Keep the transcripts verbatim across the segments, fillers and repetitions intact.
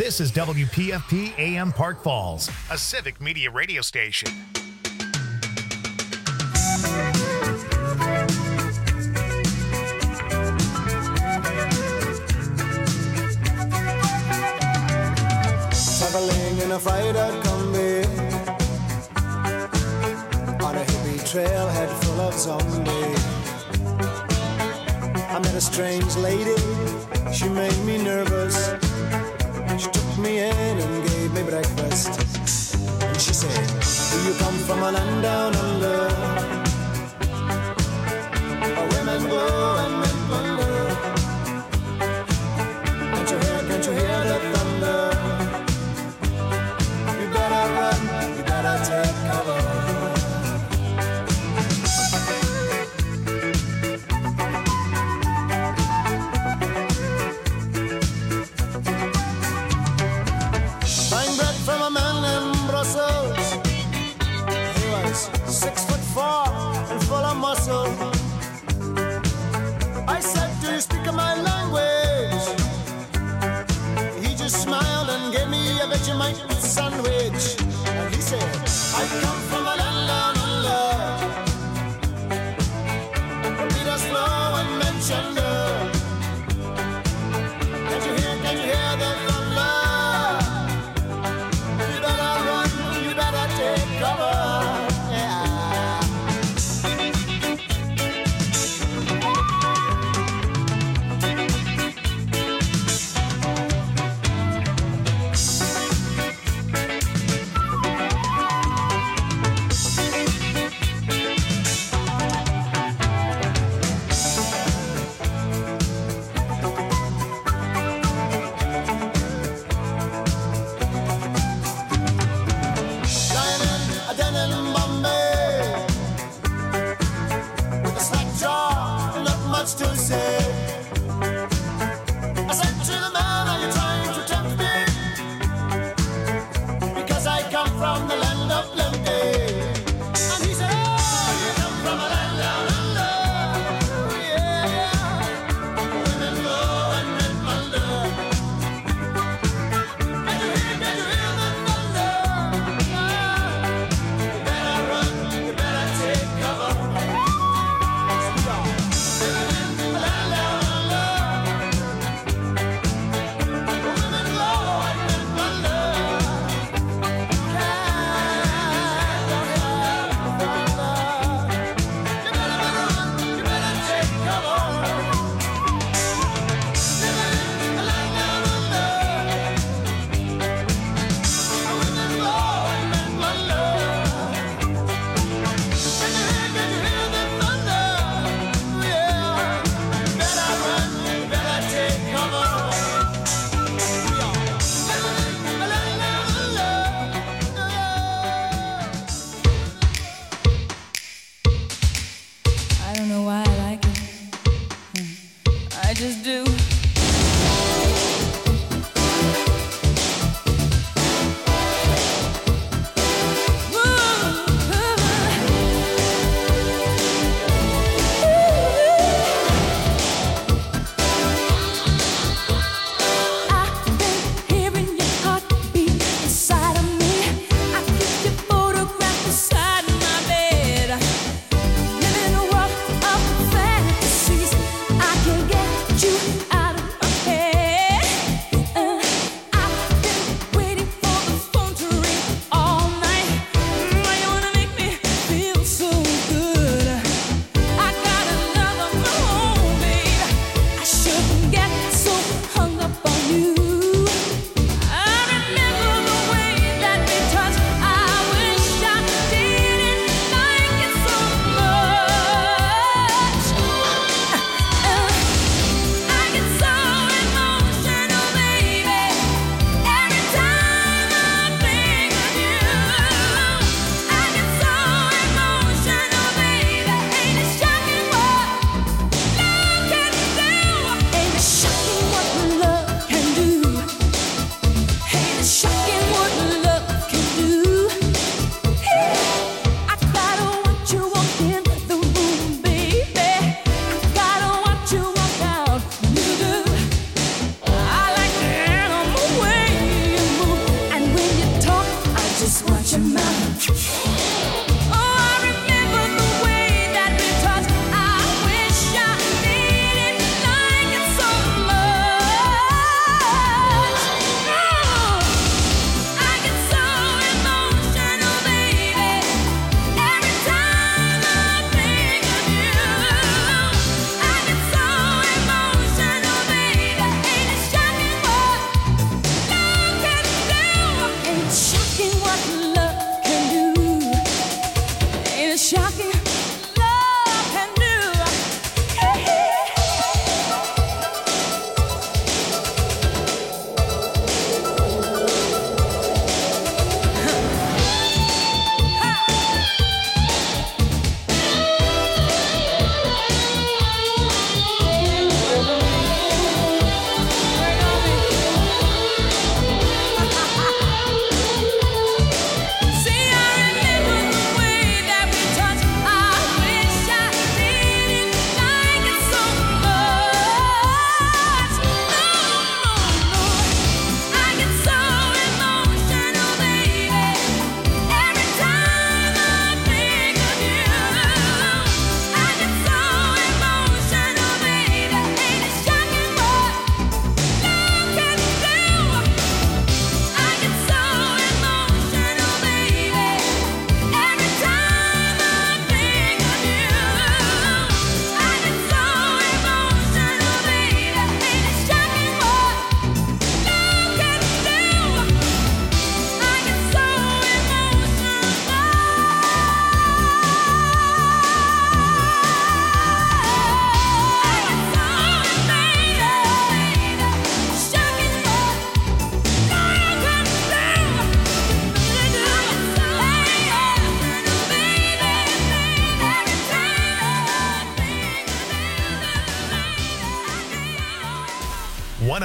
This is W P F P A M Park Falls, a civic media radio station. Traveling in a fried-out Kombi on a hippie trailhead full of zombies. I met a strange lady, she made me nervous. She took me in and gave me breakfast. And she said, do you come from a land down under, where women go and men wonder? Can't you hear, can't you hear the thunder? You better run, you better take cover. Six foot four and full of muscle. I said, do you speak my language? He just smiled and gave me a Vegemite sandwich. And he said, I come from a land down under, where Peter's flow and Manchester. Can't you hear, can't you hear the thunder? You better run, you better take cover.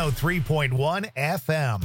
oh three point one F M.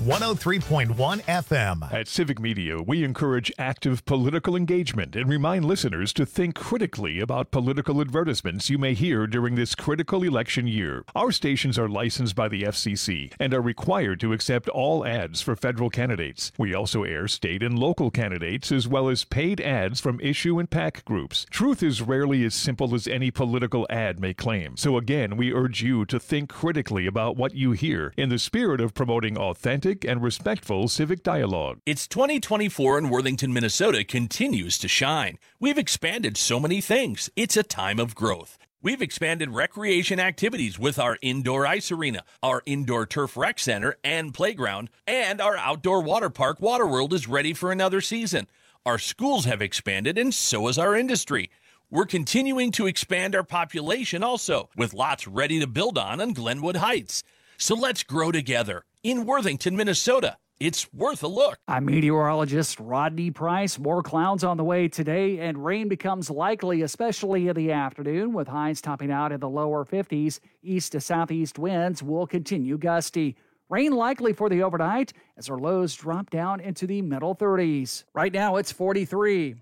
one oh three point one F M. At Civic Media, we encourage active political engagement and remind listeners to think critically about political advertisements you may hear during this critical election year. Our stations are licensed by the F C C and are required to accept all ads for federal candidates. We also air state and local candidates as well as paid ads from issue and PAC groups. Truth is rarely as simple as any political ad may claim. So again, we urge you to think critically about what you hear in the spirit of promoting authentic and respectful civic dialogue. It's twenty twenty-four and Worthington, Minnesota continues to shine. We've expanded so many things. It's a time of growth. We've expanded recreation activities with our indoor ice arena, our indoor turf rec center and playground, and our outdoor water park Waterworld is ready for another season. Our schools have expanded and so has our industry. We're continuing to expand our population also, with lots ready to build on on Glenwood Heights. So let's grow together in Worthington, Minnesota. It's worth a look. I'm meteorologist Rodney Price. More clouds on the way today, and rain becomes likely, especially in the afternoon, with highs topping out in the lower fifties. East to southeast winds will continue gusty. Rain likely for the overnight as our lows drop down into the middle thirties. Right now, it's forty-three.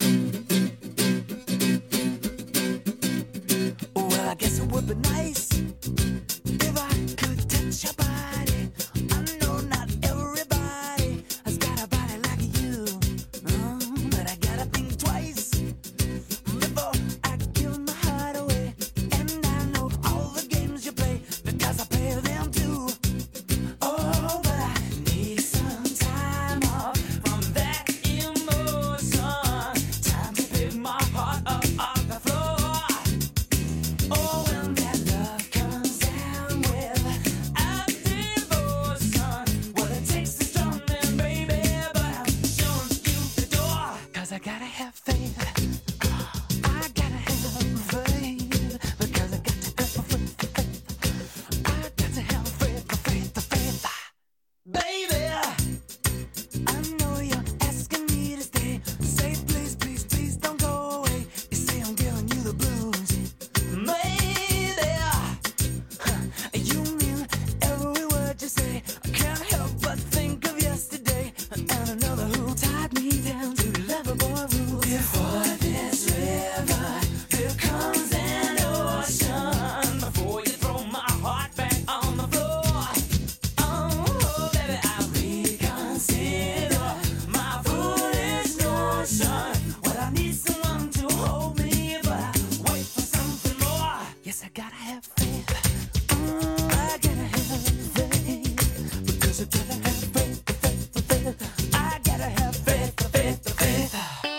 Well, I guess it would be nice if I could touch your body. I know not everybody has got a body like you, oh, but I gotta think twice before I give my heart away. And I know all the games you play because I play them too. Oh, but I need some time off from that emotion. Time to pick my heart up off the floor. Oh, when that love comes down with a devotion, well, it takes a strong man, baby, but I'm showing you the door. Cause I gotta have faith. I gotta have faith. Because I got to have faith. I got to have faith, faith, faith. Baby, I know you're asking me to stay. Say please, please, please don't go away. You say I'm giving you the blues. Maybe you mean every word you say. I can't help but think of yesterday and another who tied me down to lovable rules. Before this river, here comes an ocean. Before you throw my heart back on the floor. Oh, baby, I reconsider my foolish notion. Well, I need someone to hold me, but I wait for something more. Yes, I gotta have faith. Mm, I gotta have faith. Because I gotta have faith, faith, faith. I gotta have faith, faith, faith.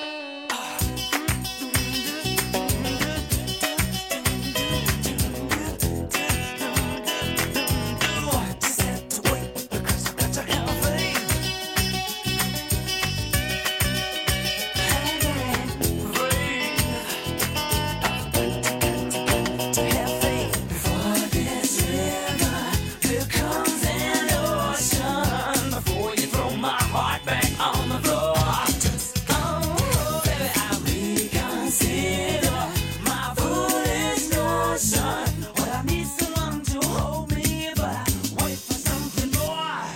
Just have to wait because I got to have faith. To have faith. Before this river, here comes an ocean. Before you throw my heart back on the floor. Oh, baby, I reconsider my foolish notion. Well, I need someone to hold me, but I wait for something more.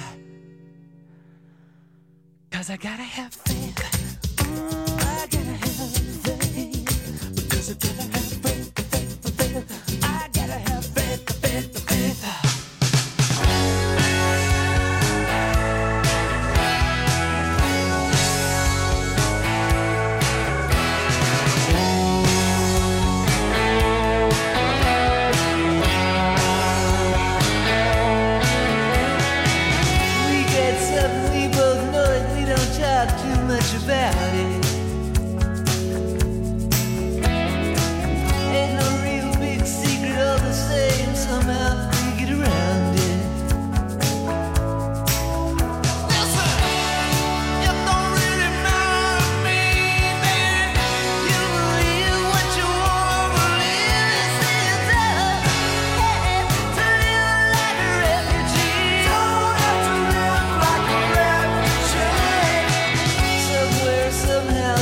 Cause I gotta have faith. Mm, I gotta have faith. Because I gotta have faith, faith, faith. I gotta have faith, faith, faith. We get something, we both know it, we don't talk too much about it. Ain't no real big secret, all the same, somehow we get around it. Listen, it don't really matter to me, man. You believe what you want to believe. It's up, hey, to live like a refugee. Don't have to live like a refugee. Somewhere, somehow,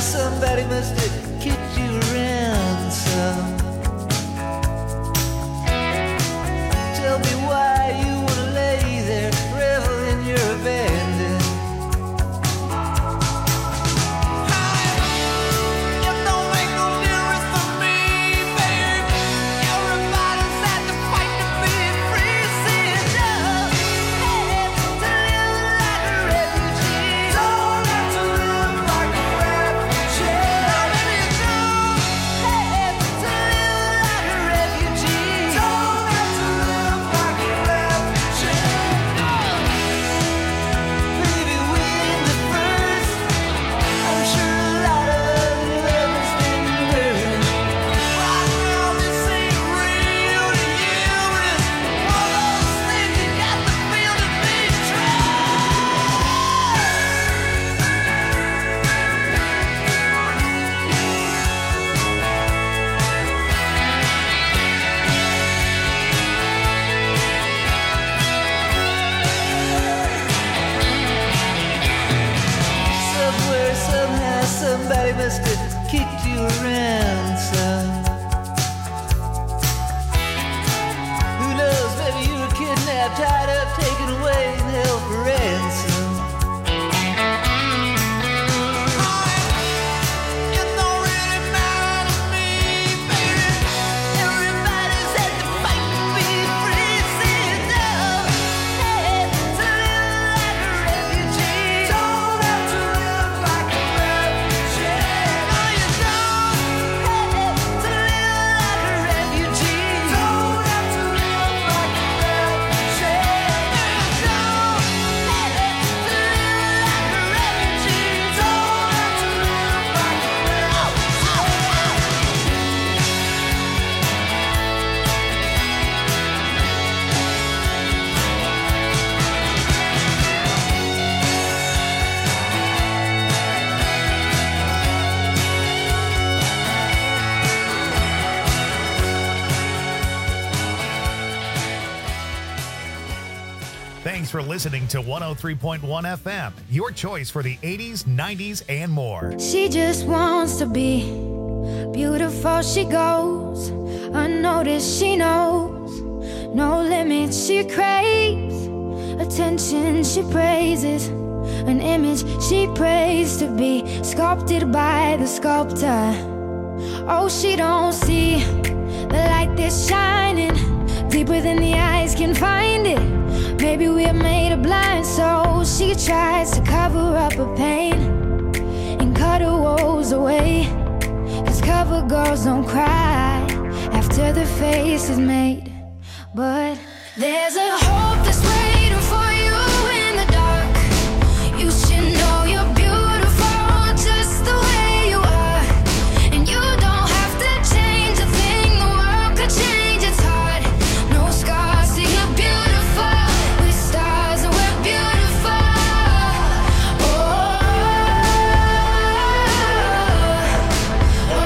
for ransom. Who knows, maybe you were kidnapped, tied up, taken away, and held for ransom. It don't really matter to me, baby. Everybody's had to fight to be free. Sit down, hey, to live like a refugee. Don't have to live like a refugee. No, you don't, hey, to live like a refugee. Don't have to live like a refugee. No, you don't, hey, to live like a refugee. Don't have to live like a refugee. Thanks for listening to one oh three point one F M, your choice for the eighties, nineties, and more. She just wants to be beautiful. She goes unnoticed. She knows no limits. She craves attention. She praises an image she prays to be sculpted by the sculptor. Oh, she don't see the light that's shining deeper than the eyes can find it. Maybe we're made of blind souls. She tries to cover up her pain and cut her woes away. Cause cover girls don't cry after the face is made. But there's a hope that's waiting for you in the dark. You should know you're beautiful just the way you are. And you don't have to change a thing. The world could change its heart. No scars, see you're beautiful. With stars and we're beautiful. Oh, oh,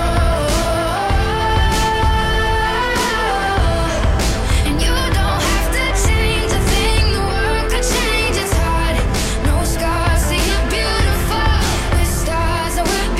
oh. And you don't have to change a thing. The world could change its heart. No scars, see you're beautiful. With stars and we're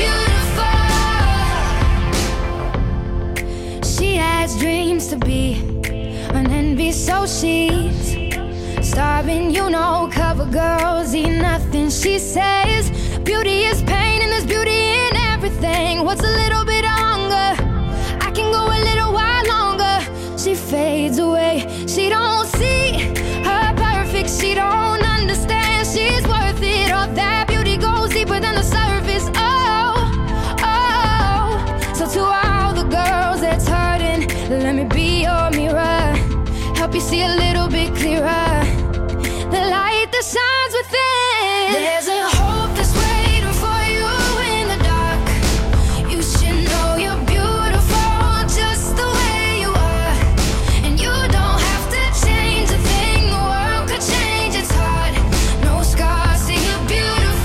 beautiful. She has dreams to be an envy, so she's starving. You know, cover girls eat nothing. She says beauty is pain and there's beauty in everything. What's a little bit of hunger? I can go a little while longer. She fades away. She don't see her perfect. She don't understand she's worth it. All that beauty goes deeper than the surface. Oh, oh. So to all the girls that's hurting, let me be your mirror. Help you see a little bit clearer. The light that shines within. There's a hope that's waiting for you in the dark. You should know you're beautiful just the way you are. And you don't have to change a thing. The world could change its heart. No scars, see you're beautiful.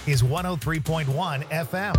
is one oh three point one F M.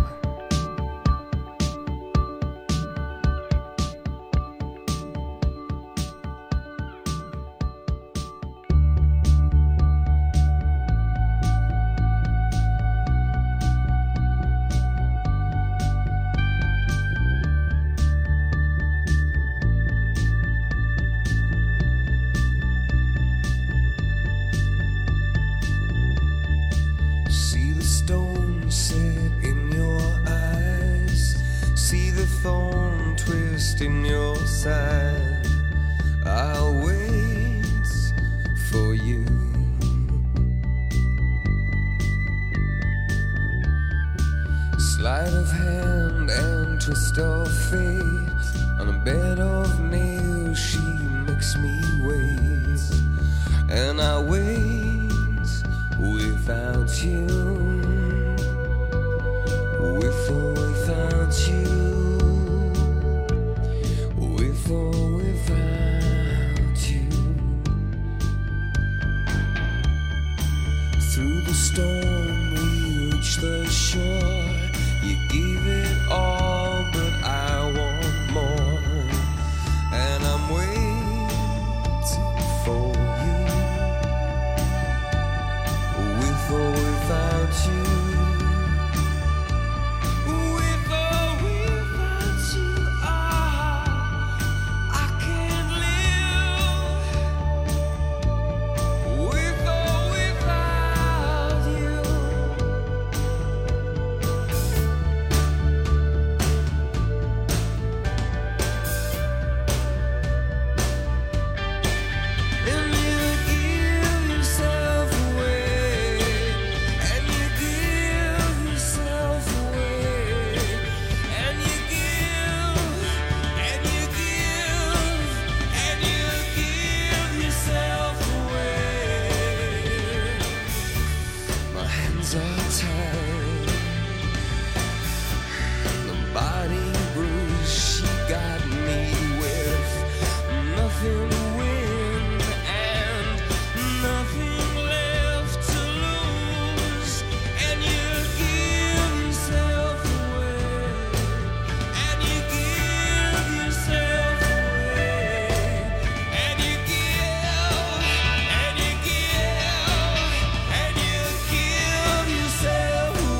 See the stone set in your eyes. See the thorn twist in your side. I'll wait for you. Sleight of hand and twist of fate. On a bed of nails, she makes me wait. And I wait without you, with or without you, with or without you. Through the storm we reach the shore. You give it all, but I want more. And I'm waiting for you, with or without you, with or without you, ah, I can't live with or without you. And you give yourself away, and you give yourself away, and you give, and you give, and you give yourself away. My hands are tied, the body bruised. She got me with nothing to win and nothing left to lose. And you give yourself away, and you give yourself away, and you give, and you give, and you give yourself away.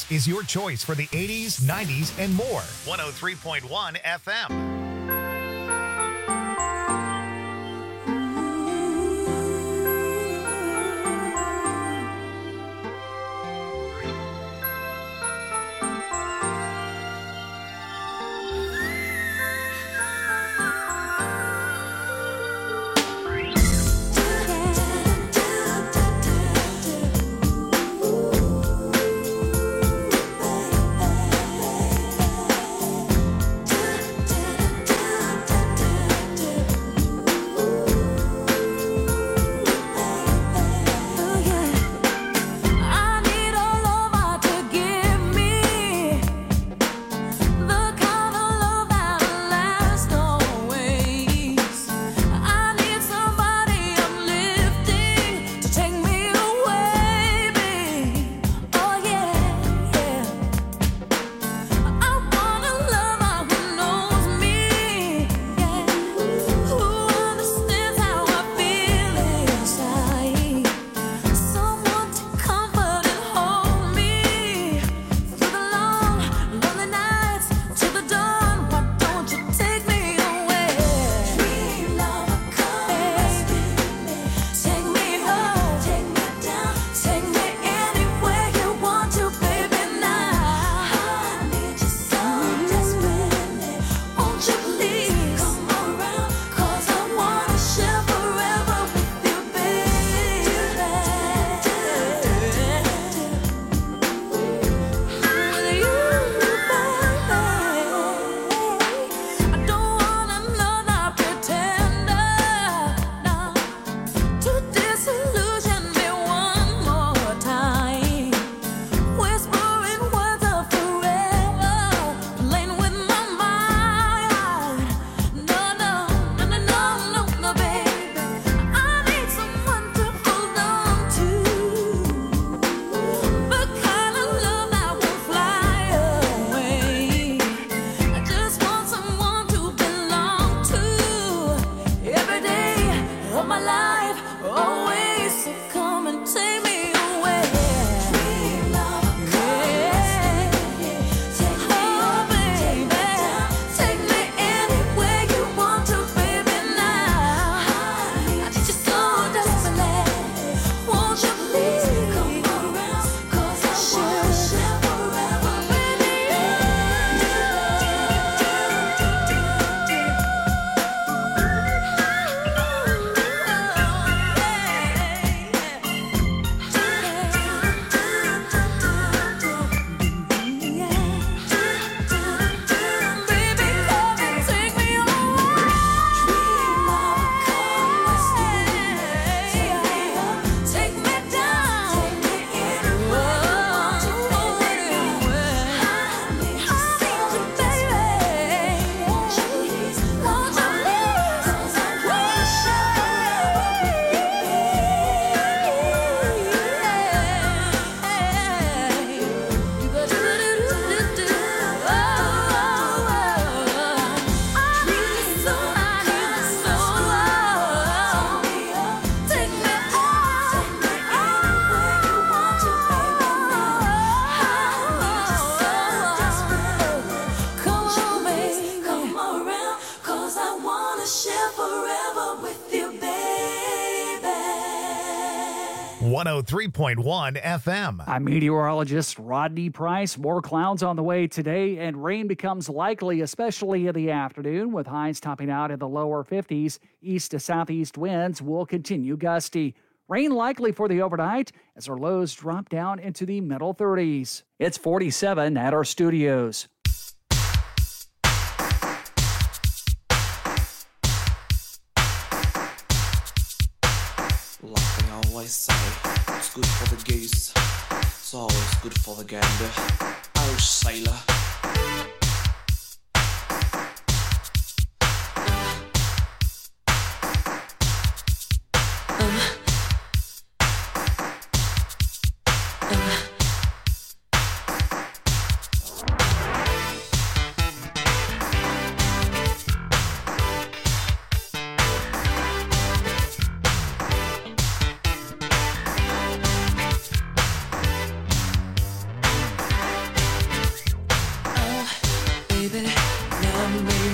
This is your choice for the eighties, nineties, and more. one oh three point one F M. one oh three point one F M. I'm meteorologist Rodney Price. More clouds on the way today, and rain becomes likely, especially in the afternoon, with highs topping out in the lower fifties. East to southeast winds will continue gusty. Rain likely for the overnight as our lows drop down into the middle thirties. It's forty-seven at our studios. Like they always say, it's good for the goose, it's always good for the gander. Oh, sailor.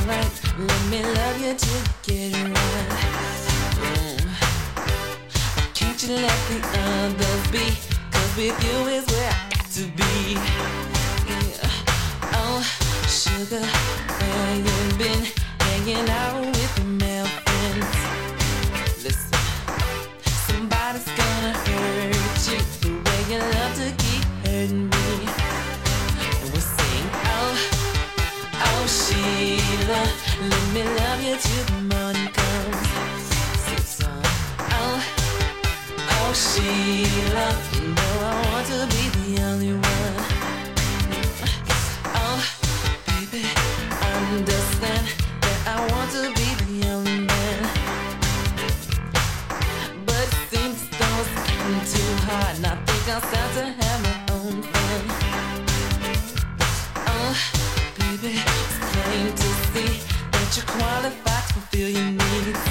right. Let me love you till you get it right. Mm. Can't you let the others be? Cause with you is where I got to be. Yeah. Oh, sugar, where you been? Hanging out with the male friends. Listen, somebody's gonna hurt you the way you love to keep hurting me. And we'll sing, oh, oh Sheila, let me love you till the morning comes. Sing song, oh, oh Sheila, you know I want to be the only one. Oh, baby, understand that I want to be the only man. But it seems those getting too hard, and I think I'll start to have my own fun. Oh, baby, it's plain to see that you're qualified to fulfill your needs.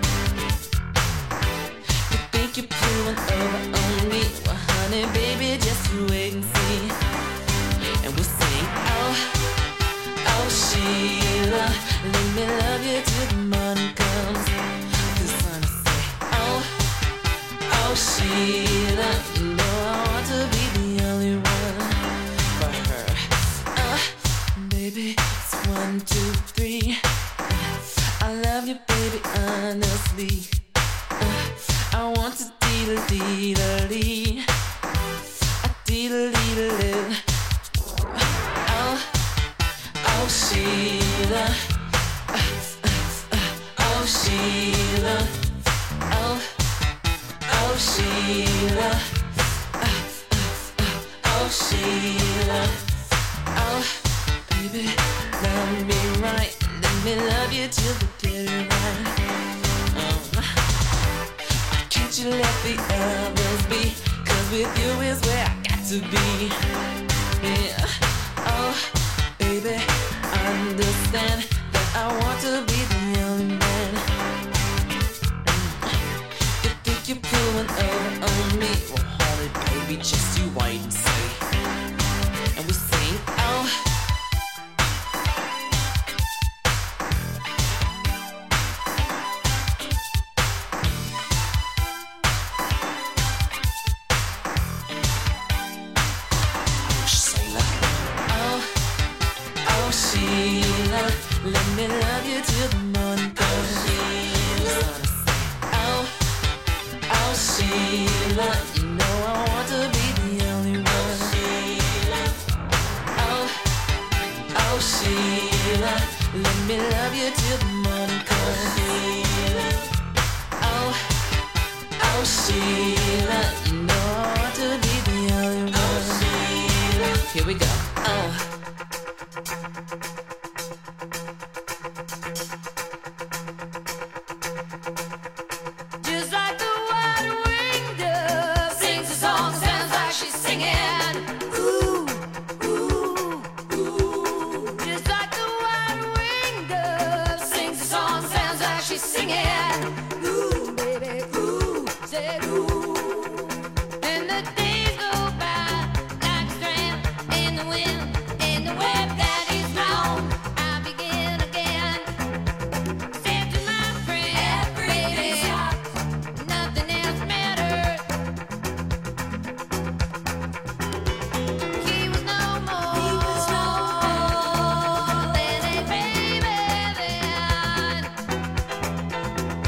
You think you're pulling over on me? Well, honey, baby, just you wait and see. And we'll sing, oh, oh Sheila, let me love you till the morning comes. Cause when I say, oh, oh Sheila, you know I want to be the only one for her. Uh, baby, it's one, two, three. I love you, baby, honestly. Uh, I want to dee-da-dee-da-dee. A dee-da-dee-da-dee. Oh, oh Sheila. Oh Sheila, oh, oh Sheila, oh Sheila, oh baby, love me right, let me love you till the get it right. Um, can't you let the others be? Cause with you is where I got to be. Yeah, oh baby, understand that I want to be the only man. You think you're pulling over on me? Well, hold it, baby, just you wait and see. And we sing, oh. Oh, Sheila, let me love you till the morning comes. Oh, oh, Sheila, you know I want to be the only one. Oh, oh, Sheila, let me love you till the morning comes. Oh, oh, Sheila, you know I want to be the only one. Here we go. Oh. Just like the white-winged dove sings a song, sounds like she's singing. Ooh, ooh, ooh. Just like the white-winged dove sings a song, sounds like she's singing. Ooh, baby, ooh, say ooh. And the days go by like a strand in the wind, in the web that is round. I begin again. Said to my friend, baby, nothing else mattered. He was no more than a baby then.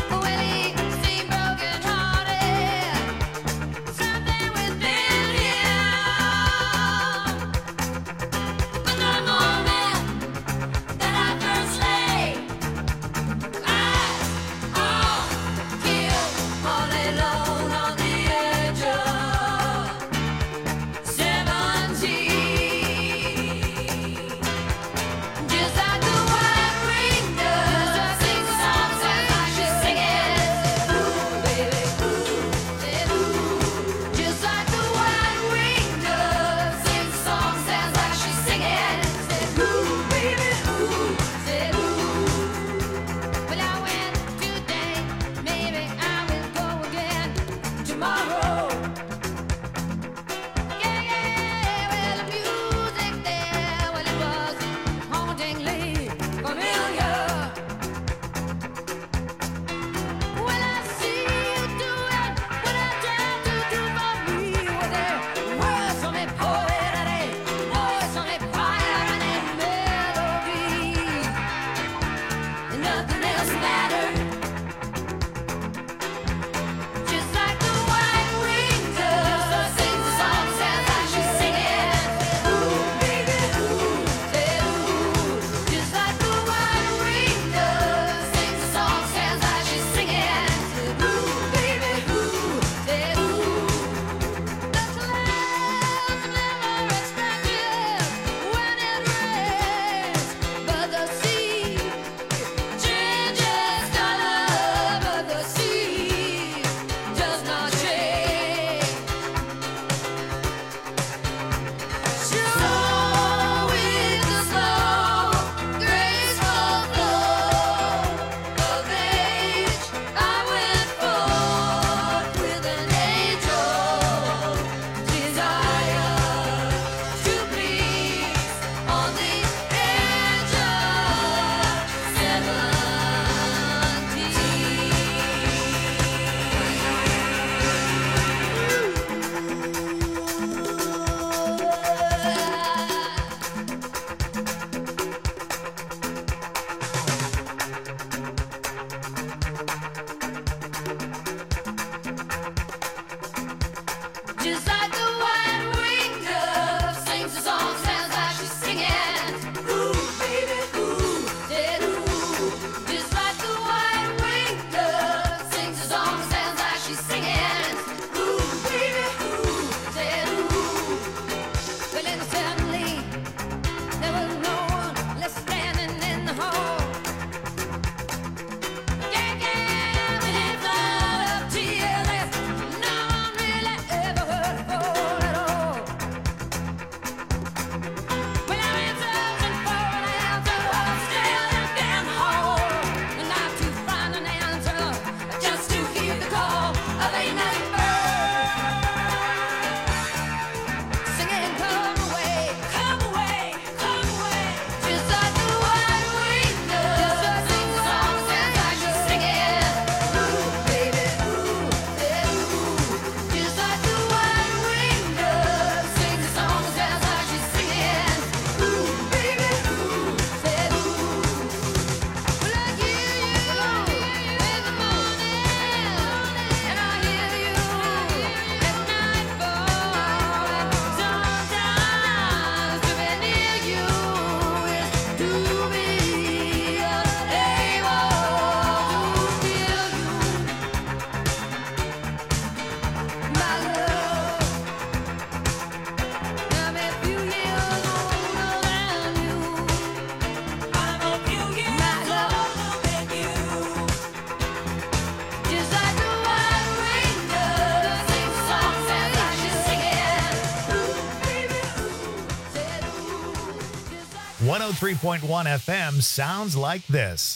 oh three point one F M sounds like this.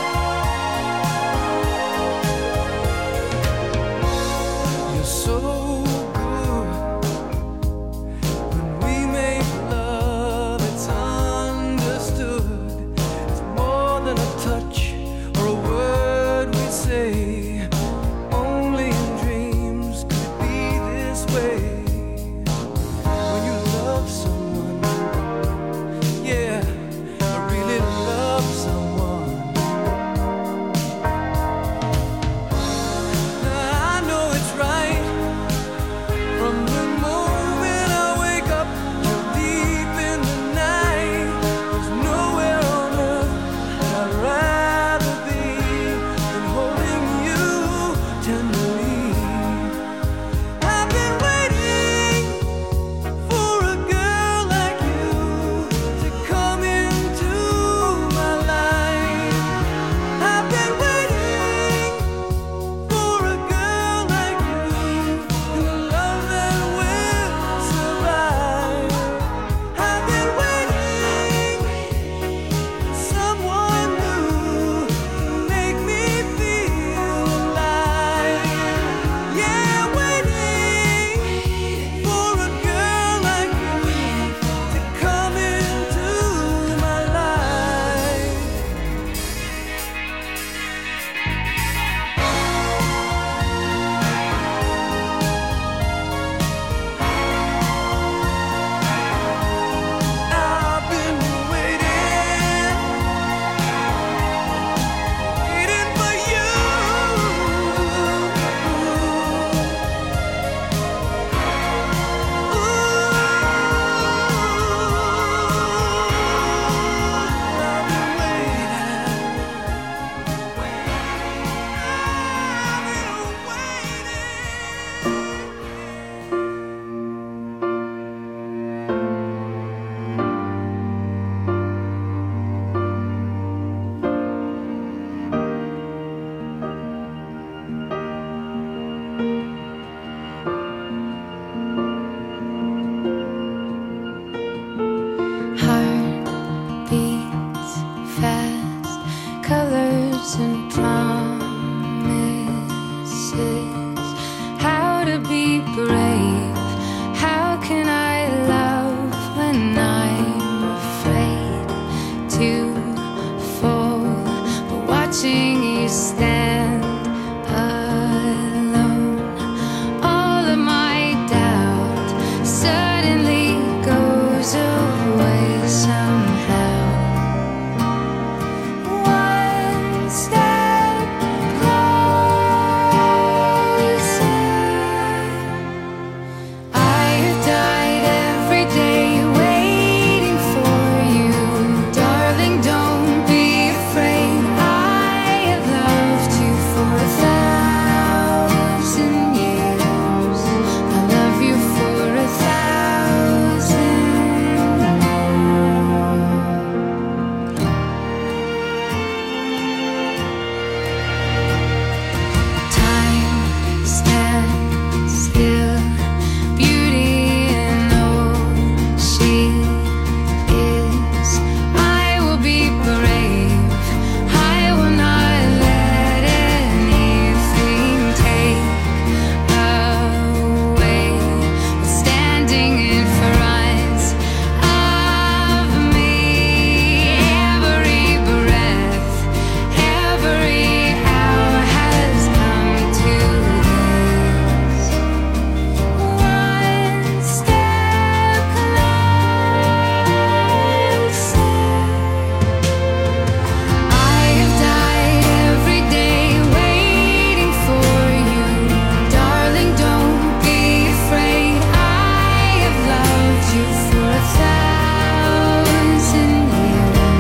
So